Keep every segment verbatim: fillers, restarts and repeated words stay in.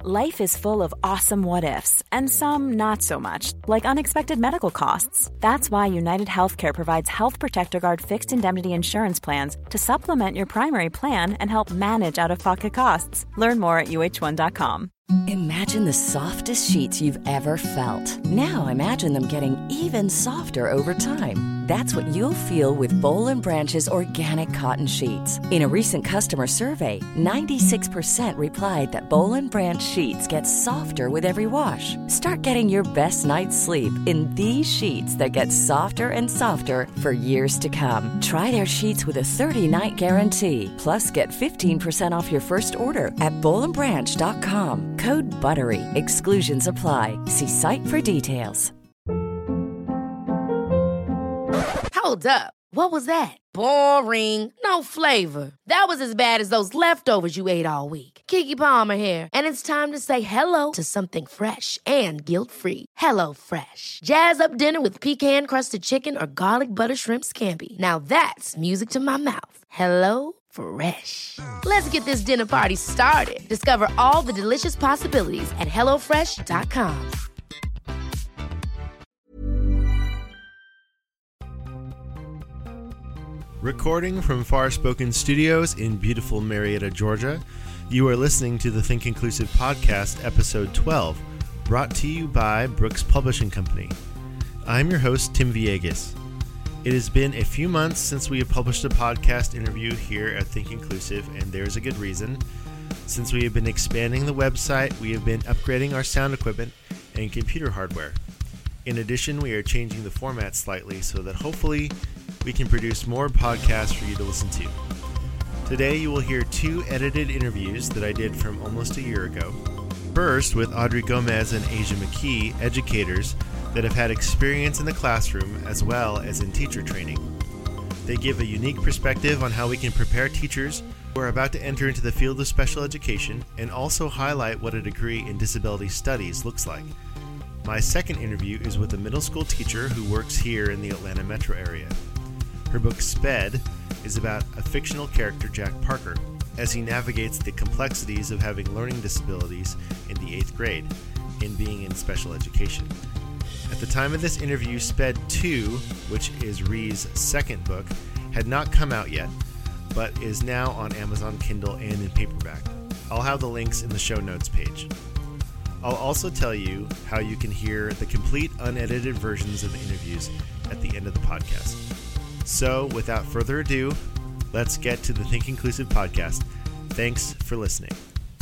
Life is full of awesome what-ifs, and some not so much, like unexpected medical costs. That's why United Healthcare provides Health Protector Guard fixed indemnity insurance plans to supplement your primary plan and help manage out-of-pocket costs. Learn more at U H one dot com. Imagine the softest sheets you've ever felt. Now imagine them getting even softer over time. That's what you'll feel with Boll and Branch's organic cotton sheets. In a recent customer survey, ninety-six percent replied that Boll and Branch sheets get softer with every wash. Start getting your best night's sleep in these sheets that get softer and softer for years to come. Try their sheets with a thirty-night guarantee. Plus, get fifteen percent off your first order at boll and branch dot com. Code BUTTERY. Exclusions apply. See site for details. Hold up. What was that? Boring. No flavor. That was as bad as those leftovers you ate all week. Keke Palmer here, and it's time to say hello to something fresh and guilt-free. Hello Fresh. Jazz up dinner with pecan-crusted chicken or garlic butter shrimp scampi. Now that's music to my mouth. Hello Fresh. Let's get this dinner party started. Discover all the delicious possibilities at hello fresh dot com. Recording from Farspoken Studios in beautiful Marietta, Georgia, you are listening to the Think Inclusive Podcast, Episode twelve, brought to you by Brooks Publishing Company. I'm your host, Tim Villegas. It has been a few months since we have published a podcast interview here at Think Inclusive, and there's a good reason. Since we have been expanding the website, we have been upgrading our sound equipment and computer hardware. In addition, we are changing the format slightly so that hopefully we can produce more podcasts for you to listen to. Today you will hear two edited interviews that I did from almost a year ago. First, with Audrey Gomez and Asia McKee, educators that have had experience in the classroom as well as in teacher training. They give a unique perspective on how we can prepare teachers who are about to enter into the field of special education and also highlight what a degree in disability studies looks like. My second interview is with a middle school teacher who works here in the Atlanta metro area. Her book, Sped, is about a fictional character, Jack Parker, as he navigates the complexities of having learning disabilities in the eighth grade and being in special education. At the time of this interview, Sped two, which is Rhee's second book, had not come out yet, but is now on Amazon Kindle and in paperback. I'll have the links in the show notes page. I'll also tell you how you can hear the complete unedited versions of the interviews at the end of the podcast. So, without further ado, let's get to the Think Inclusive Podcast. Thanks for listening.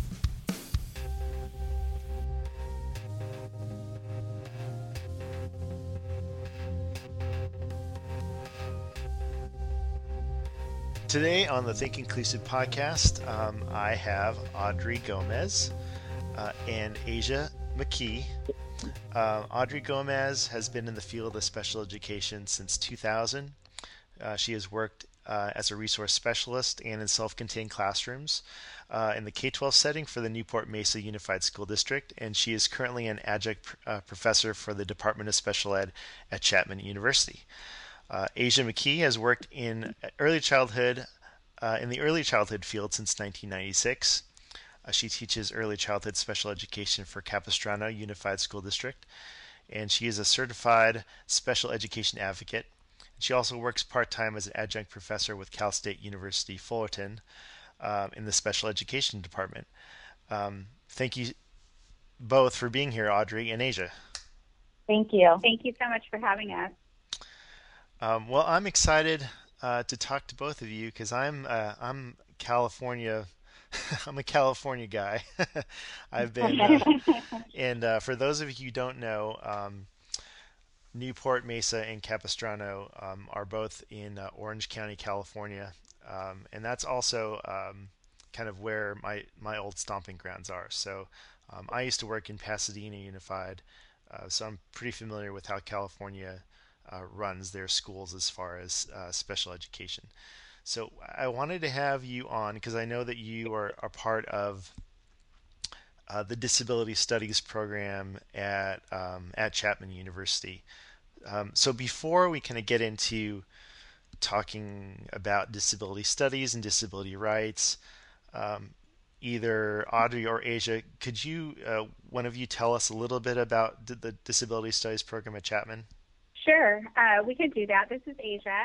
Today on the Think Inclusive Podcast, um, I have Audrey Gomez uh, and Asia McKee. Uh, Audrey Gomez has been in the field of special education since two thousand. Uh, she has worked uh, as a resource specialist and in self-contained classrooms uh, in the K twelve setting for the Newport Mesa Unified School District, and she is currently an adjunct uh, professor for the Department of Special Ed at Chapman University. Uh, Asia McKee has worked in early childhood, uh, in the early childhood field since nineteen ninety-six. Uh, she teaches early childhood special education for Capistrano Unified School District, and she is a certified special education advocate. She also works part-time as an adjunct professor with Cal State University Fullerton um, in the special education department. Um, thank you both for being here, Audrey and Asia. Thank you. Thank you so much for having us. Um, well, I'm excited uh, to talk to both of you because I'm uh, I'm California. I'm a California guy. I've been, uh, and uh, for those of you who don't know, um, Newport Mesa and Capistrano um, are both in uh, Orange County, California, um, and that's also um, kind of where my, my old stomping grounds are. So um, I used to work in Pasadena Unified, uh, so I'm pretty familiar with how California uh, runs their schools as far as uh, special education. So I wanted to have you on because I know that you are a part of Uh, the Disability Studies program at um, at Chapman University. Um, so before we kind of get into talking about disability studies and disability rights, um, either Audrey or Asia, could you, uh, one of you, tell us a little bit about d- the Disability Studies program at Chapman? Sure, uh, we could do that. This is Asia.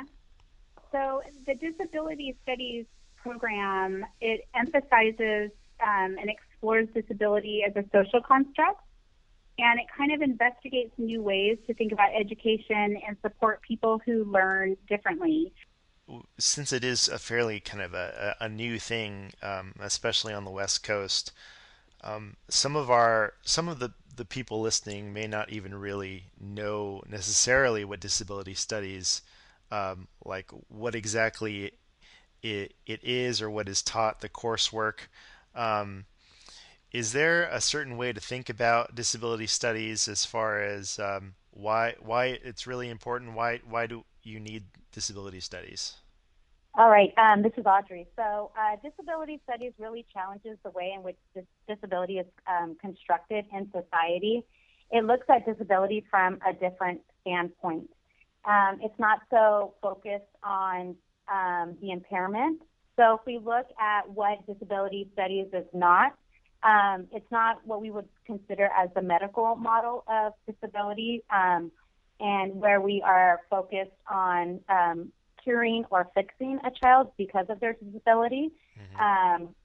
So the Disability Studies program, it emphasizes um, and explores disability as a social construct, and it kind of investigates new ways to think about education and support people who learn differently. Since it is a fairly kind of a, a new thing, um, especially on the West Coast, um, some of our some of the, the people listening may not even really know necessarily what disability studies, um, like what exactly it, it is or what is taught, the coursework. Um, is there a certain way to think about disability studies as far as um, why why it's really important? Why why do you need disability studies? All right, um, this is Audrey. So uh, disability studies really challenges the way in which dis- disability is um, constructed in society. It looks at disability from a different standpoint. Um, it's not so focused on um, the impairment. So if we look at what disability studies is not, um, it's not what we would consider as the medical model of disability, um, and where we are focused on um, curing or fixing a child because of their disability. Mm-hmm. Um,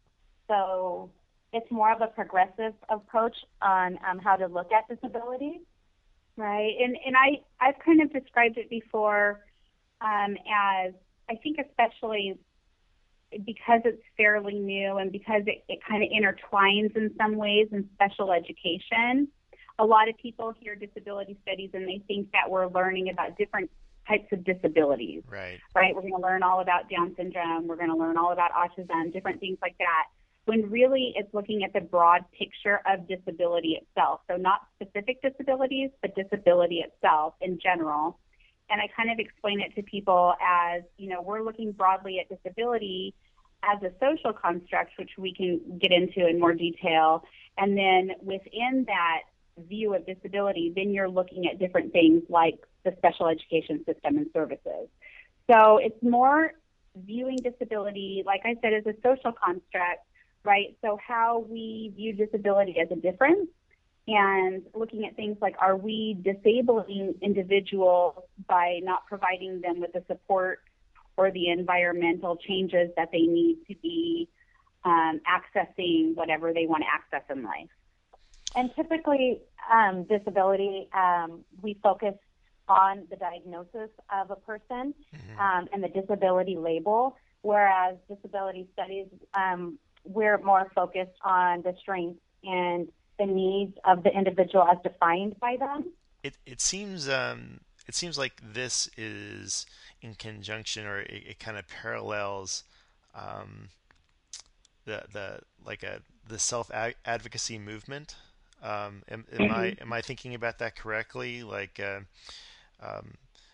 so it's more of a progressive approach on um, how to look at disability. Right, and and I, I've kind of described it before um, as, I think especially because it's fairly new and because it, it kind of intertwines in some ways in special education, a lot of people hear disability studies and they think that we're learning about different types of disabilities. Right. Right, we're going to learn all about Down syndrome, we're going to learn all about autism, different things like that, when really it's looking at the broad picture of disability itself. So not specific disabilities, but disability itself in general. And I kind of explain it to people as, you know, we're looking broadly at disability as a social construct, which we can get into in more detail. And then within that view of disability, then you're looking at different things like the special education system and services. So it's more viewing disability, like I said, as a social construct, right? So how we view disability as a difference, and looking at things like, are we disabling individuals by not providing them with the support or the environmental changes that they need to be um, accessing whatever they want to access in life? And typically, um, disability, um, we focus on the diagnosis of a person mm-hmm. um, and the disability label, whereas disability studies, um, we're more focused on the strengths and the needs of the individual as defined by them. It it seems um, it seems like this is in conjunction, or it, it kind of parallels um, the the like a the self advocacy movement. Um, am, am mm-hmm. I am I thinking about that correctly? Like, uh, um,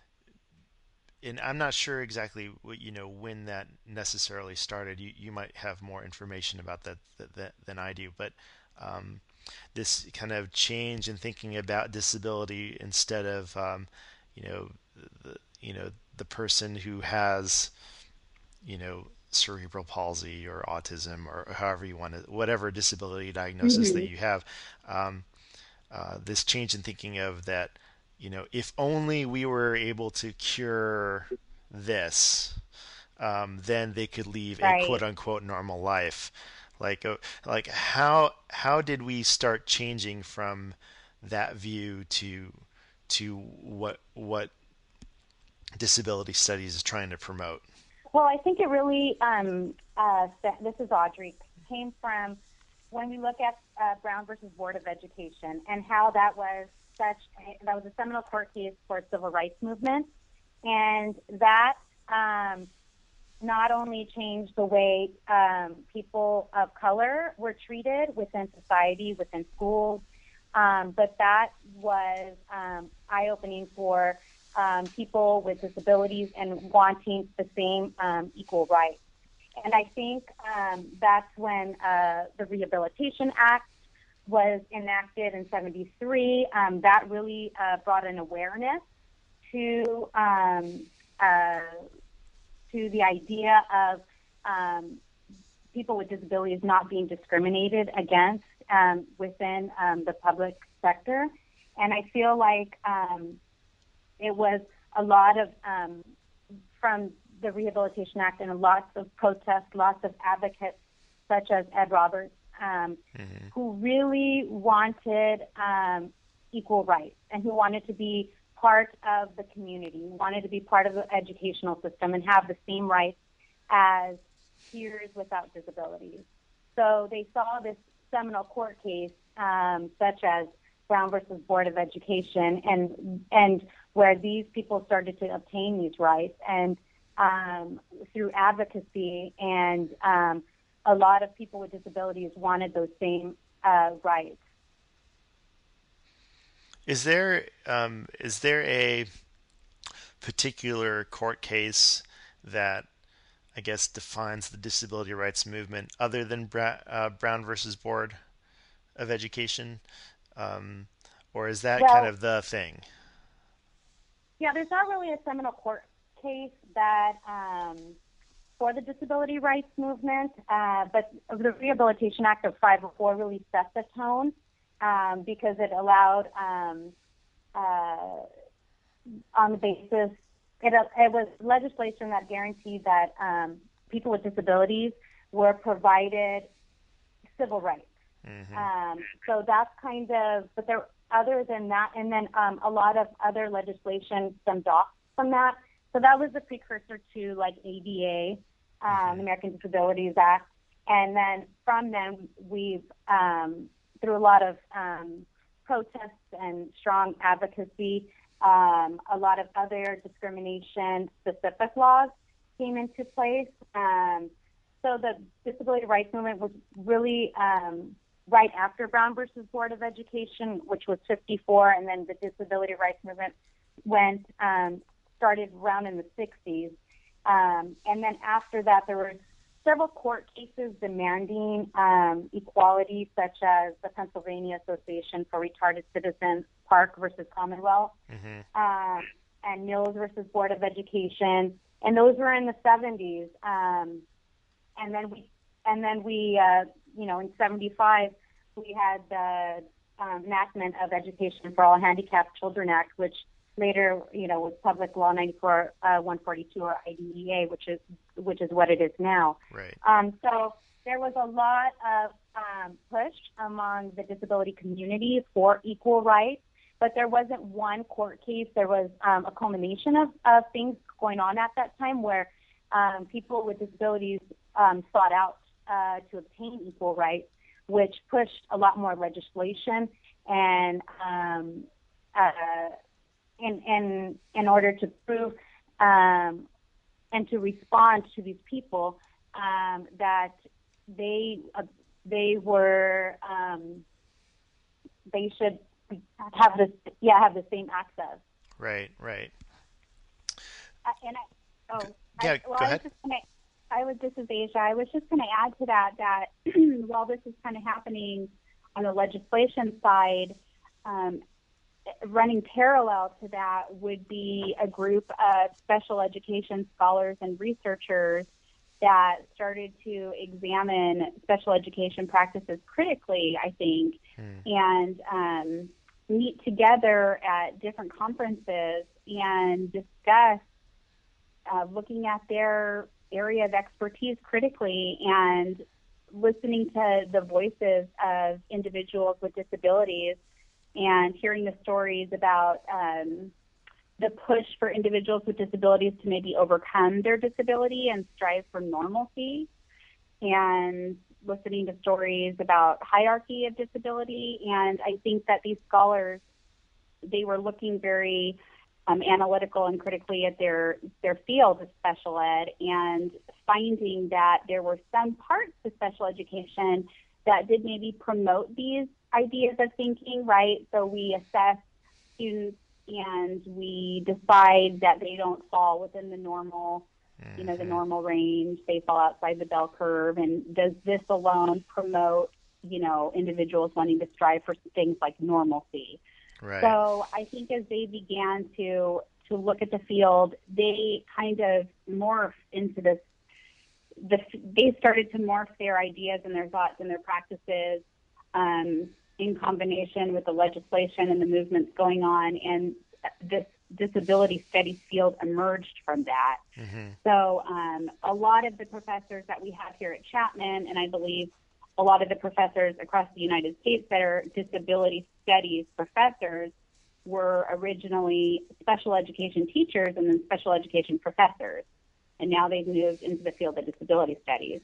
and I'm not sure exactly what, you know, when that necessarily started. You you might have more information about that, that, that than I do, but um, this kind of change in thinking about disability instead of um, you know the you know the person who has you know cerebral palsy or autism or however you want to, whatever disability diagnosis mm-hmm. that you have, um, uh, this change in thinking of that, you know, if only we were able to cure this, um, then they could lead right. a quote unquote normal life. Like, uh, like how how did we start changing from that view to to what what disability studies is trying to promote? Well, I think it really, um, uh, this is Audrey, came from when we look at uh, Brown versus Board of Education and how that was such, a, that was a seminal court case for civil rights movement. And that um, not only changed the way um, people of color were treated within society, within schools, um, but that was um, eye-opening for Um, people with disabilities and wanting the same um, equal rights. And I think um, that's when uh, the Rehabilitation Act was enacted in seventy-three. Um, that really uh, brought an awareness to um, uh, to the idea of um, people with disabilities not being discriminated against um, within um, the public sector. And I feel like um, it was a lot of, um, from the Rehabilitation Act, and lots of protests, lots of advocates, such as Ed Roberts, um, mm-hmm. who really wanted um, equal rights and who wanted to be part of the community, wanted to be part of the educational system and have the same rights as peers without disabilities. So they saw this seminal court case, um, such as Brown versus Board of Education, and and where these people started to obtain these rights, and um, through advocacy, and um, a lot of people with disabilities wanted those same uh, rights. Is there um, is there a particular court case that, I guess, defines the disability rights movement other than Bra- uh, Brown versus Board of Education, um, or is that well, kind of the thing? Yeah, there's not really a seminal court case that um, for the disability rights movement, uh, but the Rehabilitation Act of five oh four really set the tone. Um, because it allowed, um, uh, on the basis, it, it was legislation that guaranteed that um, people with disabilities were provided civil rights. Mm-hmm. Um, so that's kind of, but there, other than that, and then um, a lot of other legislation stemmed off from that. So that was the precursor to like A D A, um, mm-hmm. American Disabilities Act, and then from then we've um, through a lot of um, protests and strong advocacy, um, a lot of other discrimination-specific laws came into place. Um, so the disability rights movement was really um, right after Brown versus Board of Education, which was fifty-four, and then the disability rights movement went um, started around in the sixties. Um, and then after that, there were several court cases demanding um, equality, such as the Pennsylvania Association for Retarded Citizens, Park versus Commonwealth, mm-hmm. um, and Mills versus Board of Education, and those were in the seventies. Um, and then we, and then we, uh, you know, in seventy-five, we had the um, enactment of Education for All Handicapped Children Act, which later, you know, was Public Law ninety-four one forty-two, or I D E A, which is which is what it is now. Right. Um, so there was a lot of um, push among the disability community for equal rights, but there wasn't one court case. There was um, a culmination of, of things going on at that time where um, people with disabilities um, sought out uh, to obtain equal rights, which pushed a lot more legislation and um, uh, in, in, in order to prove um, and to respond to these people um, that they uh, they were um, they should have this yeah have the same access. Right, right. Uh, and I, oh, yeah, I, well, go I ahead. Was just gonna, I was this is Asia. I was just going to add to that that while this is kind of happening on the legislation side, um, running parallel to that would be a group of special education scholars and researchers that started to examine special education practices critically, I think, hmm. and um, meet together at different conferences and discuss uh, looking at their area of expertise critically and listening to the voices of individuals with disabilities and hearing the stories about um, the push for individuals with disabilities to maybe overcome their disability and strive for normalcy, and listening to stories about hierarchy of disability. And I think that these scholars, they were looking very um, analytical and critically at their, their field of special ed, and finding that there were some parts of special education that did maybe promote these ideas of thinking, right? So we assess students and we decide that they don't fall within the normal, mm-hmm. you know, the normal range. They fall outside the bell curve. And does this alone promote, you know, individuals wanting to strive for things like normalcy? Right. So I think as they began to to look at the field, they kind of morphed into this the, they started to morph their ideas and their thoughts and their practices um, in combination with the legislation and the movements going on, and this disability studies field emerged from that. Mm-hmm. So um, a lot of the professors that we have here at Chapman, and I believe a lot of the professors across the United States that are disability studies professors, were originally special education teachers and then special education professors. And now they've moved into the field of disability studies.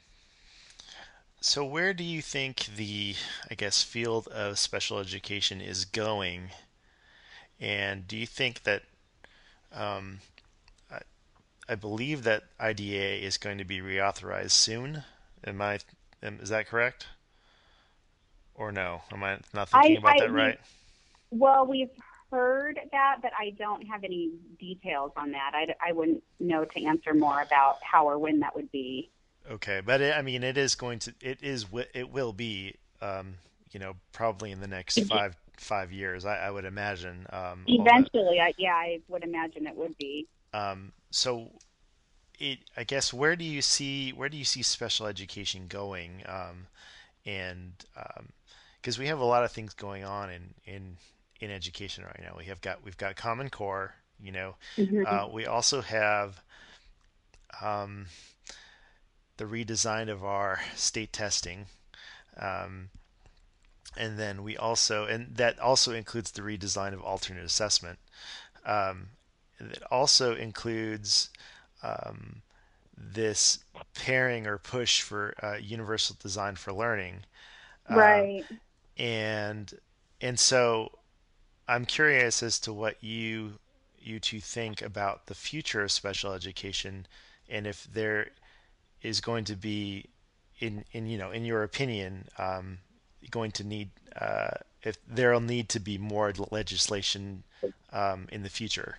So where do you think the, I guess, field of special education is going? And do you think that, um, I, I believe that I D A is going to be reauthorized soon. Am I, am, is that correct? Or no? Am I not thinking I, about I, that right? Well, we've heard that, but I don't have any details on that. I, I wouldn't know to answer more about how or when that would be. Okay, but it, I mean, it is going to, it is, it will be, um, you know, probably in the next five five years, I, I would imagine. Um, Eventually, I, yeah, I would imagine it would be. Um, so, it, I guess, where do you see where do you see special education going? Um, and because um, we have a lot of things going on in, in in education right now, we have got we've got Common Core. You know, mm-hmm. uh, we also have um, the redesign of our state testing. Um, And then we also, and that also includes the redesign of alternate assessment. Um, it also includes um, this pairing or push for uh, universal design for learning. Right. Uh, and and so I'm curious as to what you you two think about the future of special education, and if there is going to be, in in you know, in your opinion, um, going to need uh, if there'll need to be more legislation um, in the future.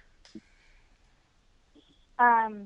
Um,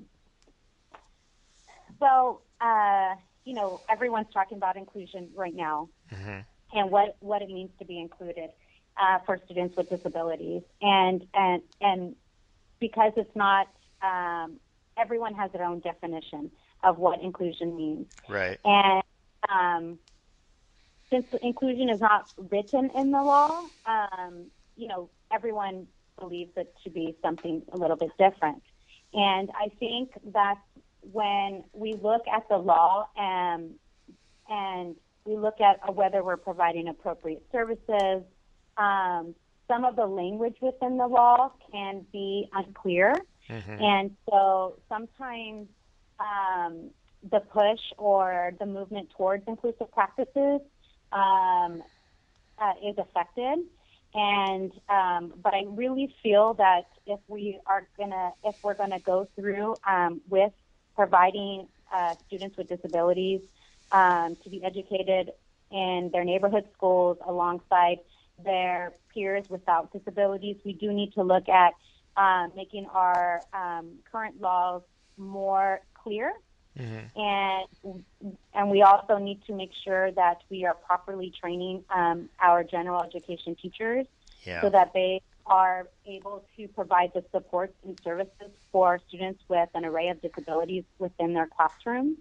so uh, you know, everyone's talking about inclusion right now, mm-hmm. and what what it means to be included uh, for students with disabilities, and and and because it's not um, everyone has their own definition of what inclusion means, right? And um, since inclusion is not written in the law, um, you know, everyone believes it to be something a little bit different. And I think that when we look at the law and, and we look at whether we're providing appropriate services, um, some of the language within the law can be unclear. Mm-hmm. And so sometimes um, the push or the movement towards inclusive practices Um, uh, is affected, and um, but I really feel that if we are gonna, if we're gonna go through um, with providing uh, students with disabilities um, to be educated in their neighborhood schools alongside their peers without disabilities, we do need to look at um, making our um, current laws more clear. Mm-hmm. And and we also need to make sure that we are properly training um, our general education teachers yeah. so that they are able to provide the supports and services for students with an array of disabilities within their classrooms.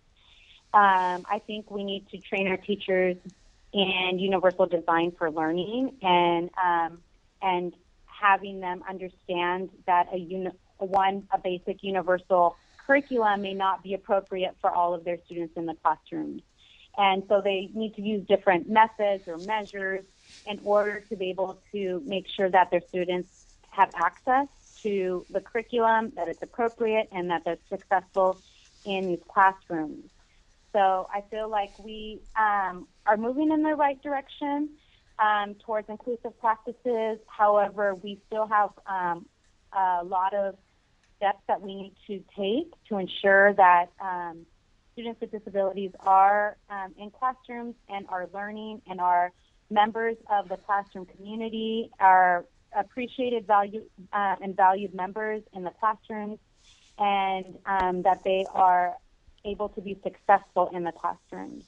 Um, I think we need to train our teachers in universal design for learning and um, and having them understand that a uni- one a basic universal curriculum may not be appropriate for all of their students in the classrooms. And so they need to use different methods or measures in order to be able to make sure that their students have access to the curriculum, that it's appropriate, and that they're successful in these classrooms. So I feel like we um, are moving in the right direction um, towards inclusive practices. However, we still have um, a lot of steps that we need to take to ensure that um, students with disabilities are um, in classrooms and are learning and are members of the classroom community, are appreciated, valued, uh, and valued members in the classrooms, and um, that they are able to be successful in the classrooms.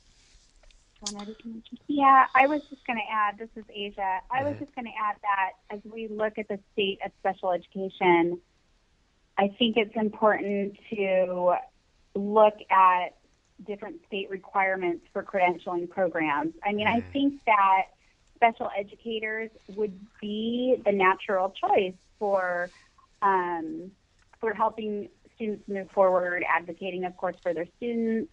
Yeah, I was just going to add, this is Asia, I was just going to add that as we look at the state of special education, I think it's important to look at different state requirements for credentialing programs. I mean, I think that special educators would be the natural choice for um, for helping students move forward, advocating, of course, for their students,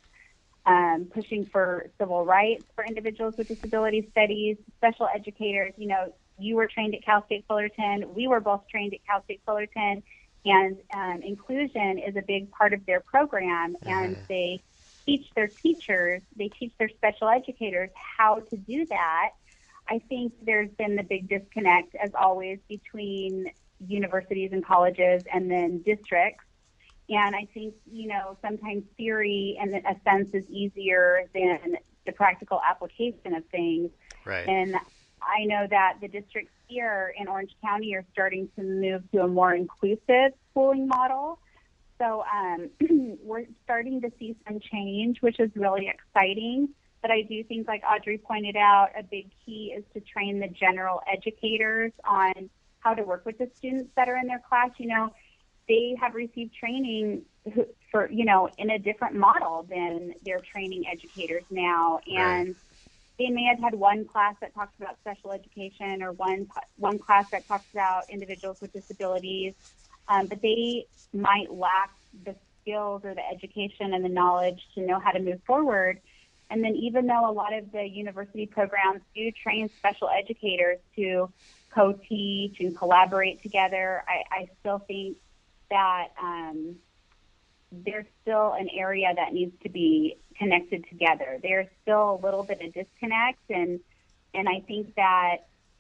um, pushing for civil rights for individuals with disability studies. Special educators, you know, you were trained at Cal State Fullerton. We were both trained at Cal State Fullerton. And um, inclusion is a big part of their program. Mm-hmm. And they teach their teachers, they teach their special educators how to do that. I think there's been the big disconnect, as always, between universities and colleges and then districts. And I think, you know, sometimes theory, in a sense, is easier than the practical application of things. Right. And I know that the districts here in Orange County are starting to move to a more inclusive schooling model. So um, we're starting to see some change, which is really exciting. But I do think, like Audrey pointed out, a big key is to train the general educators on how to work with the students that are in their class. You know, they have received training for, you know, in a different model than they're training educators now. And right. They may have had one class that talks about special education or one one class that talks about individuals with disabilities, um, but they might lack the skills or the education and the knowledge to know how to move forward. And then even though a lot of the university programs do train special educators to co-teach and collaborate together, I, I still think that um, there's still an area that needs to be connected together. There's still a little bit of disconnect, and and I think that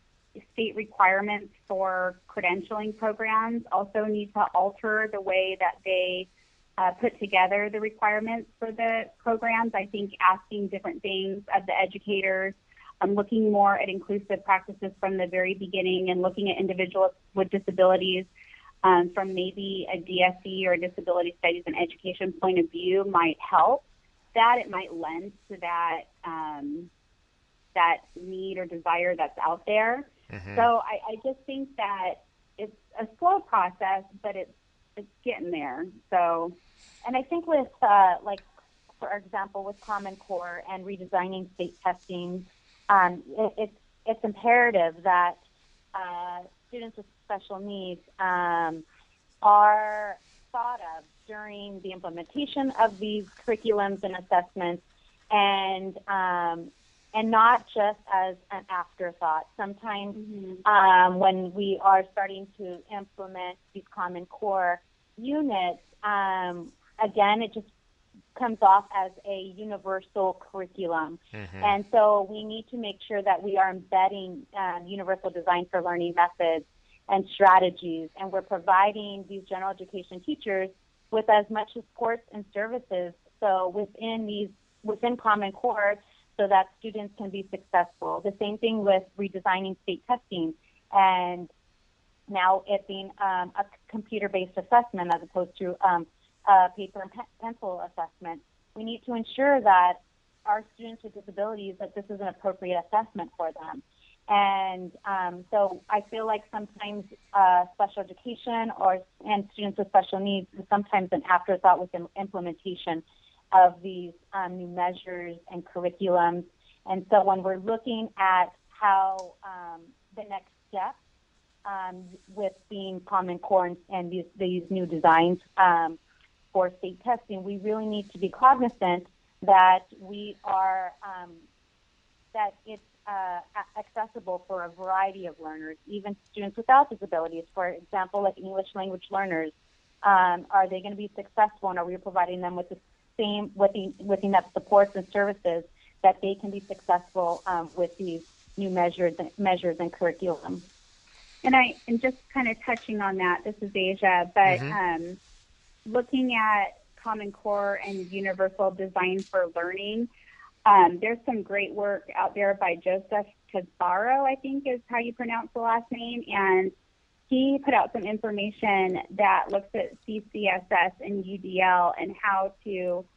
state requirements for credentialing programs also need to alter the way that they uh, put together the requirements for the programs. I think asking different things of the educators, um, looking more at inclusive practices from the very beginning and looking at individuals with disabilities um, from maybe a D S E or a disability studies and education point of view might help. That it might lend to that um, that need or desire that's out there. Mm-hmm. So I, I just think that it's a slow process, but it's it's getting there. So, and I think with uh, like, for example, with Common Core and redesigning state testing, um, it, it's it's imperative that uh, students with special needs um, are thought of during the implementation of these curriculums and assessments, and um, and not just as an afterthought. Sometimes mm-hmm. um, when we are starting to implement these Common Core units, um, again, it just comes off as a universal curriculum. Mm-hmm. And so we need to make sure that we are embedding um, universal design for learning methods and strategies, and we're providing these general education teachers with as much support and services so within these within Common Core, so that students can be successful. The same thing with redesigning state testing, and now it being um, a computer-based assessment as opposed to um, a paper and pe- pencil assessment. We need to ensure that our students with disabilities, that this is an appropriate assessment for them. And um, so I feel like sometimes uh, special education or and students with special needs is sometimes an afterthought within implementation of these um, new measures and curriculums. And so when we're looking at how um, the next step um, with being Common Core and, and these, these new designs um, for state testing, we really need to be cognizant that we are um, that it's Uh, accessible for a variety of learners, even students without disabilities. For example, like English language learners, um, are they going to be successful, and are we providing them with the same, with the, with enough supports and services that they can be successful um, with these new measures, measures and curriculum? And I, and just kind of touching on that, this is Asia, but mm-hmm. um, looking at Common Core and universal design for learning, Um, there's some great work out there by Joseph Tesbaro, I think is how you pronounce the last name, and he put out some information that looks at C C S S and U D L and how to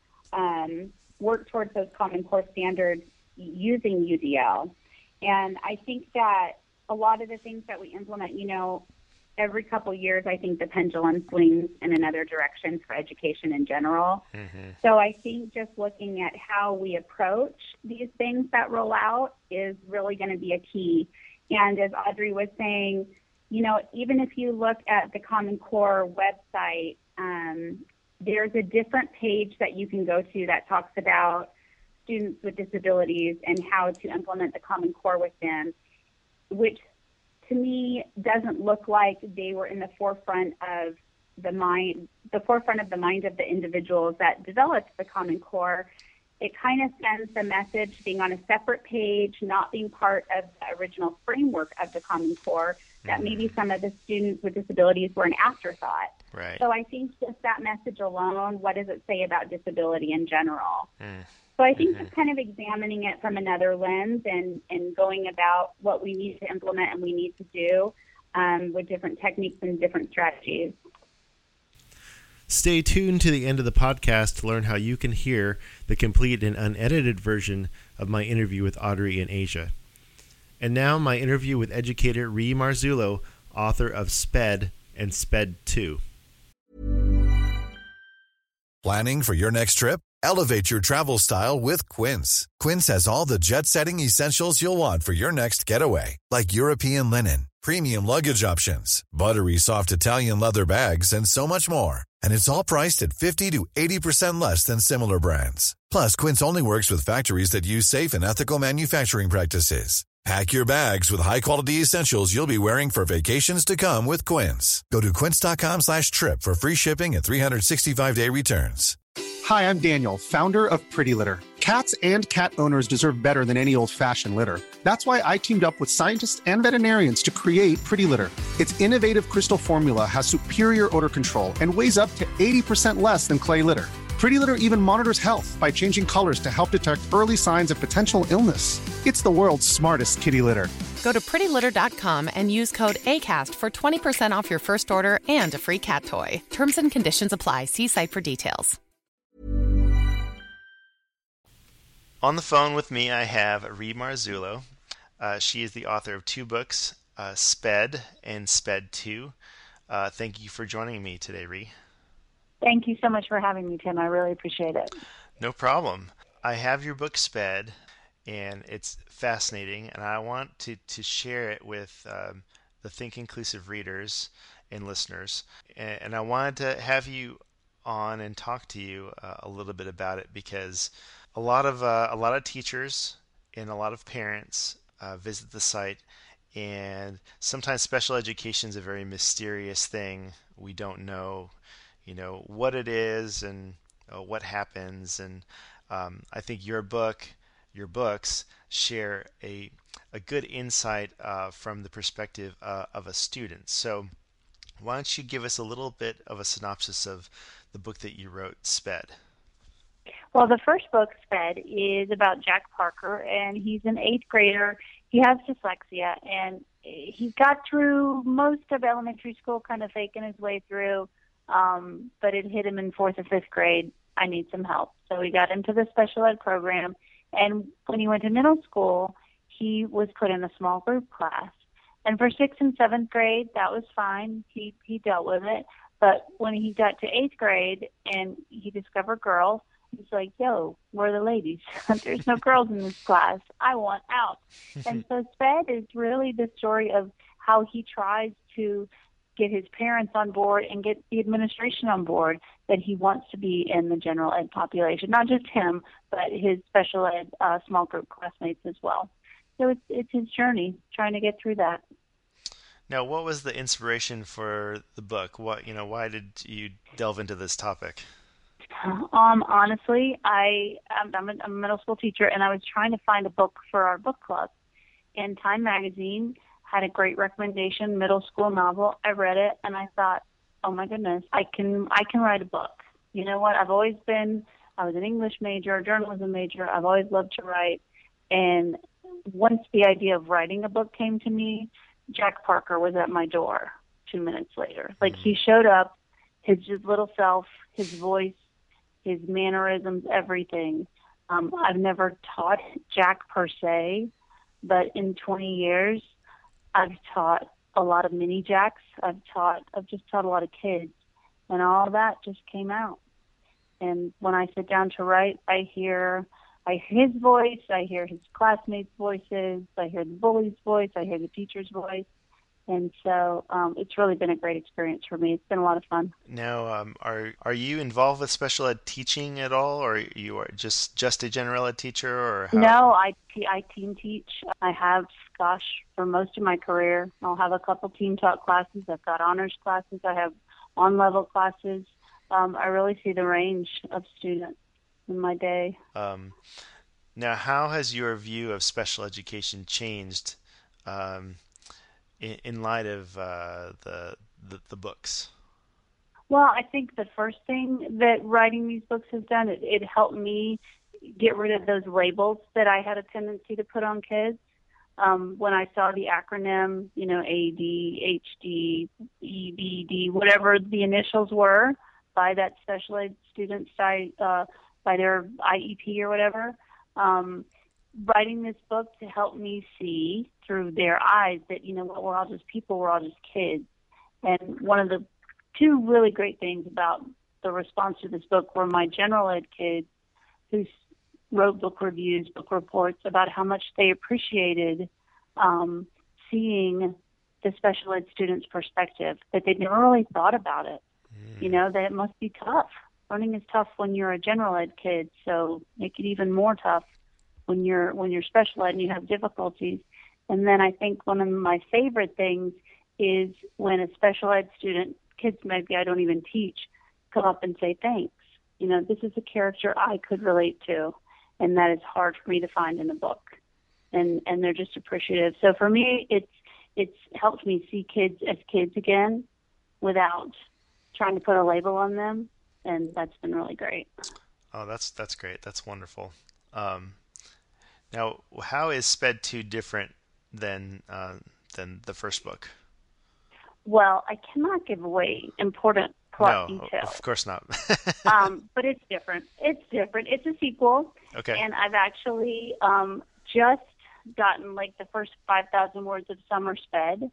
um, work towards those Common Core standards using U D L. And I think that a lot of the things that we implement, you know, every couple years, I think the pendulum swings in another direction for education in general. Mm-hmm. So I think just looking at how we approach these things that roll out is really going to be a key. And as Audrey was saying, you know, even if you look at the Common Core website, um, there's a different page that you can go to that talks about students with disabilities and how to implement the Common Core with them, which to me doesn't look like they were in the forefront of the mind, the forefront of the mind of the individuals that developed the Common Core. It kind of sends the message being on a separate page, not being part of the original framework of the Common Core, that maybe some of the students with disabilities were an afterthought. Right. So I think just that message alone, what does it say about disability in general? Mm. So I think Mm-hmm. just kind of examining it from another lens and, and going about what we need to implement and we need to do um, with different techniques and different strategies. Stay tuned to the end of the podcast to learn how you can hear the complete and unedited version of my interview with Audrey and Asia. And now my interview with educator Ree Marzullo, author of SPED and SPED two. Planning for your next trip? Elevate your travel style with Quince. Quince has all the jet-setting essentials you'll want for your next getaway, like European linen, premium luggage options, buttery soft Italian leather bags, and so much more. And it's all priced at fifty to eighty percent less than similar brands. Plus, Quince only works with factories that use safe and ethical manufacturing practices. Pack your bags with high-quality essentials you'll be wearing for vacations to come with Quince. Go to quince.com slash trip for free shipping and three sixty-five day returns. Hi, I'm Daniel, founder of Pretty Litter. Cats and cat owners deserve better than any old-fashioned litter. That's why I teamed up with scientists and veterinarians to create Pretty Litter. Its innovative crystal formula has superior odor control and weighs up to eighty percent less than clay litter. Pretty Litter even monitors health by changing colors to help detect early signs of potential illness. It's the world's smartest kitty litter. Go to pretty litter dot com and use code ACAST for twenty percent off your first order and a free cat toy. Terms and conditions apply. See site for details. On the phone with me, I have Ree Marzullo. Uh, she is the author of two books, uh, SPED and SPED two. Uh, thank you for joining me today, Ree. Thank you so much for having me, Tim. I really appreciate it. No problem. I have your book, SPED, and it's fascinating, and I want to, to share it with um, the Think Inclusive readers and listeners. And, and I wanted to have you on and talk to you uh, a little bit about it because a lot of uh, a lot of teachers and a lot of parents uh, visit the site, and sometimes special education is a very mysterious thing. We don't know, you know, what it is and uh, what happens. And um, I think your book, your books, share a a good insight uh, from the perspective uh, of a student. So, why don't you give us a little bit of a synopsis of the book that you wrote, SPED? Well, the first book, SPED, is about Jack Parker, and he's an eighth grader. He has dyslexia, and he got through most of elementary school kind of faking his way through, um, but it hit him in fourth or fifth grade. I need some help. So he got into the special ed program, and when he went to middle school, he was put in a small group class. And for sixth and seventh grade, that was fine. He he dealt with it. But when he got to eighth grade and he discovered girls, he's like, yo, where are the ladies? There's no girls in this class. I want out. And so SPED is really the story of how he tries to get his parents on board and get the administration on board that he wants to be in the general ed population. Not just him, but his special ed uh, small group classmates as well. So it's it's his journey, trying to get through that. Now, what was the inspiration for the book? What, you know, why did you delve into this topic? Um, honestly, I I'm, I'm, a, I'm a middle school teacher, and I was trying to find a book for our book club. And Time Magazine had a great recommendation, middle school novel. I read it, and I thought, oh my goodness, I can I can write a book. You know what? I've always been, I was an English major, a journalism major. I've always loved to write. And once the idea of writing a book came to me, Jack Parker was at my door two minutes later. Like, he showed up, his just little self, his voice, his mannerisms, everything. Um, I've never taught Jack per se, but in twenty years, I've taught a lot of mini Jacks. I've taught, I've just taught a lot of kids, and all that just came out. And when I sit down to write, I hear, I hear his voice, I hear his classmates' voices, I hear the bully's voice, I hear the teacher's voice. And so um, it's really been a great experience for me. It's been a lot of fun. Now, um, are are you involved with special ed teaching at all, or you are just just a general ed teacher, or how? No, I, I team teach. I have, gosh, for most of my career, I'll have a couple team taught classes. I've got honors classes. I have on-level classes. Um, I really see the range of students in my day. Um, now, how has your view of special education changed Um, In, in light of uh, the, the the books? Well, I think the first thing that writing these books has done, it, it helped me get rid of those labels that I had a tendency to put on kids. Um, when I saw the acronym, you know, A D, H D, E B D, whatever the initials were by that special ed student site, uh, by their I E P or whatever, um, writing this book to help me see through their eyes that, you know what, we're all just people, we're all just kids. And one of the two really great things about the response to this book were my general ed kids who wrote book reviews, book reports about how much they appreciated um, seeing the special ed student's perspective, that they'd never really thought about it. Mm. You know, that it must be tough. Learning is tough when you're a general ed kid, so make it even more tough when you're when you're special ed and you have difficulties. And then I think one of my favorite things is when a special ed student, kids maybe I don't even teach, come up and say, thanks. You know, this is a character I could relate to, and that is hard for me to find in a book. And and they're just appreciative. So for me, it's it's helped me see kids as kids again without trying to put a label on them, and that's been really great. Oh, that's that's great. That's wonderful. Um, now, how is SPED two different than uh, than the first book? Well, I cannot give away important plot no, details. Of course not. um, but it's different. It's different. It's a sequel. Okay. And I've actually um, just gotten like the first five thousand words of Summer Sped.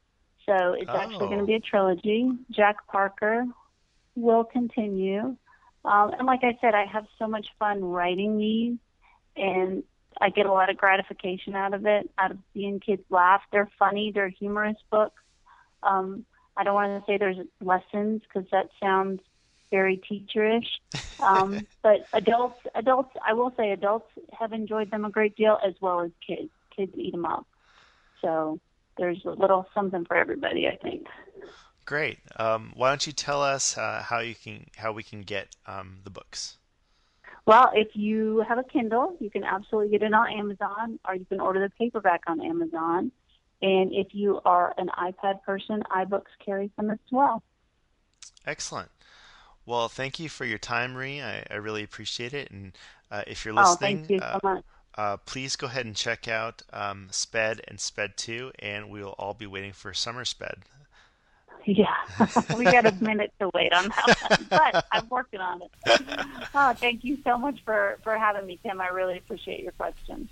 So it's oh. actually going to be a trilogy. Jack Parker will continue. Um, and like I said, I have so much fun writing these, and I get a lot of gratification out of it, out of seeing kids laugh. They're funny. They're humorous books. Um, I don't want to say there's lessons because that sounds very teacherish. Um, but adults, adults, I will say adults have enjoyed them a great deal, as well as kids. Kids eat them up. So there's a little something for everybody, I think. Great. Um, why don't you tell us uh, how you can, how we can get um, the books? Well, if you have a Kindle, you can absolutely get it on Amazon, or you can order the paperback on Amazon. And if you are an iPad person, iBooks carries them as well. Excellent. Well, thank you for your time, Ree. I, I really appreciate it. And uh, if you're listening, oh, thank you so uh, much. Uh, please go ahead and check out um, SPED and SPED two, and we will all be waiting for Summer SPED. Yeah, we got a minute to wait on that one, but I'm working on it. Oh, thank you so much for, for having me, Tim. I really appreciate your questions.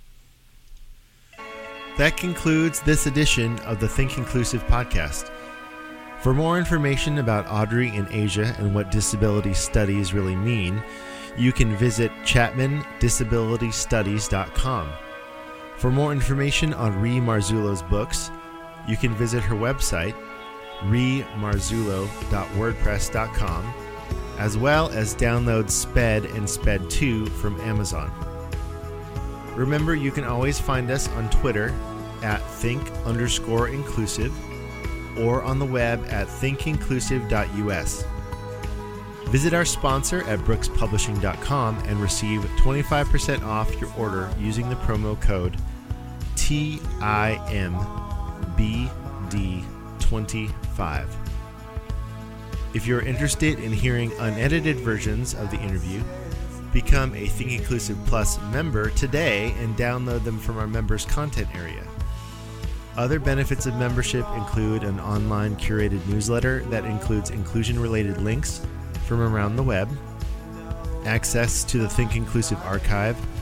That concludes this edition of the Think Inclusive podcast. For more information about Audrey and Asia and what disability studies really mean, you can visit chapman disability studies dot com. For more information on Ree Marzullo's books, you can visit her website, ree marzullo dot wordpress dot com, as well as download SPED and SPED two from Amazon. Remember, you can always find us on Twitter at think underscore inclusive or on the web at think inclusive dot u s. Visit our sponsor at brooks publishing dot com and receive twenty-five percent off your order using the promo code T I M B D twenty-five. If you're interested in hearing unedited versions of the interview, become a Think Inclusive Plus member today and download them from our members' content area. Other benefits of membership include an online curated newsletter that includes inclusion-related links from around the web, access to the Think Inclusive archive,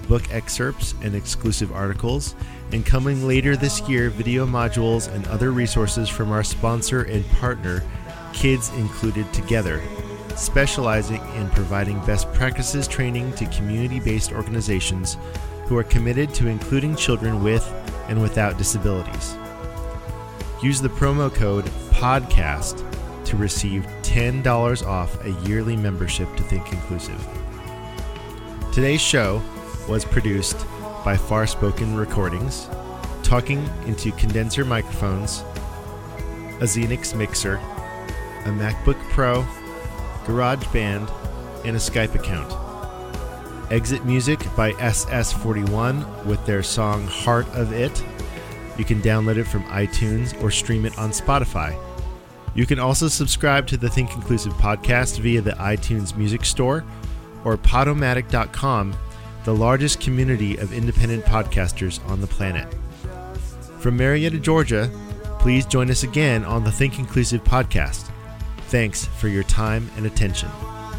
book excerpts and exclusive articles, and coming later this year, video modules and other resources from our sponsor and partner, Kids Included Together, specializing in providing best practices training to community-based organizations who are committed to including children with and without disabilities. Use the promo code PODCAST to receive ten dollars off a yearly membership to Think Inclusive. Today's show was produced by Far Spoken Recordings, talking into condenser microphones, a Xenix mixer, a MacBook Pro, GarageBand, and a Skype account. Exit music by S S forty-one with their song Heart of It. You can download it from iTunes or stream it on Spotify. You can also subscribe to the Think Inclusive podcast via the iTunes Music Store or Podomatic dot com, the largest community of independent podcasters on the planet. From Marietta, Georgia, please join us again on the Think Inclusive podcast. Thanks for your time and attention.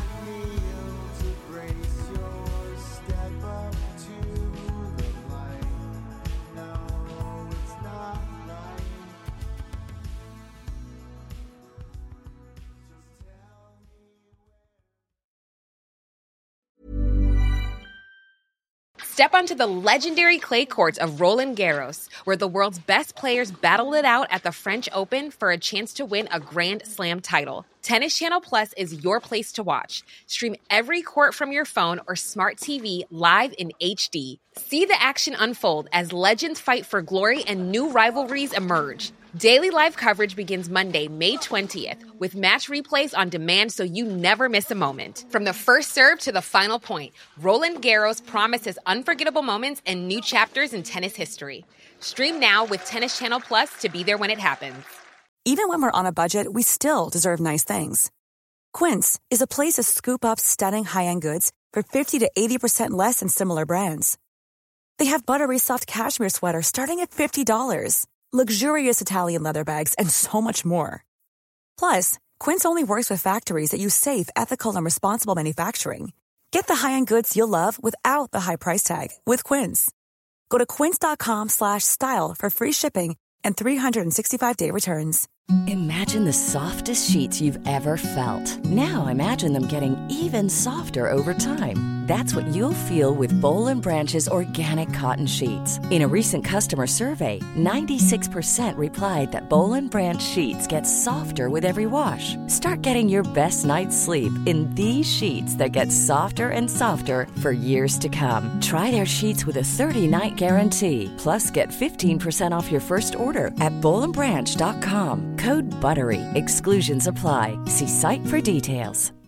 Step onto the legendary clay courts of Roland Garros, where the world's best players battle it out at the French Open for a chance to win a Grand Slam title. Tennis Channel Plus is your place to watch. Stream every court from your phone or smart T V live in H D. See the action unfold as legends fight for glory and new rivalries emerge. Daily live coverage begins Monday, May twentieth, with match replays on demand so you never miss a moment. From the first serve to the final point, Roland Garros promises unforgettable moments and new chapters in tennis history. Stream now with Tennis Channel Plus to be there when it happens. Even when we're on a budget, we still deserve nice things. Quince is a place to scoop up stunning high-end goods for fifty to eighty percent less than similar brands. They have buttery soft cashmere sweaters starting at fifty dollars. Luxurious Italian leather bags, and so much more. Plus, Quince only works with factories that use safe, ethical, and responsible manufacturing. Get the high-end goods you'll love without the high price tag with Quince. Go to quince.com slash style for free shipping and three sixty-five day returns. Imagine the softest sheets you've ever felt. Now imagine them getting even softer over time. That's what you'll feel with Boll and Branch's organic cotton sheets. In a recent customer survey, ninety-six percent replied that Boll and Branch sheets get softer with every wash. Start getting your best night's sleep in these sheets that get softer and softer for years to come. Try their sheets with a thirty-night guarantee. Plus, get fifteen percent off your first order at boll and branch dot com. Code BUTTERY. Exclusions apply. See site for details.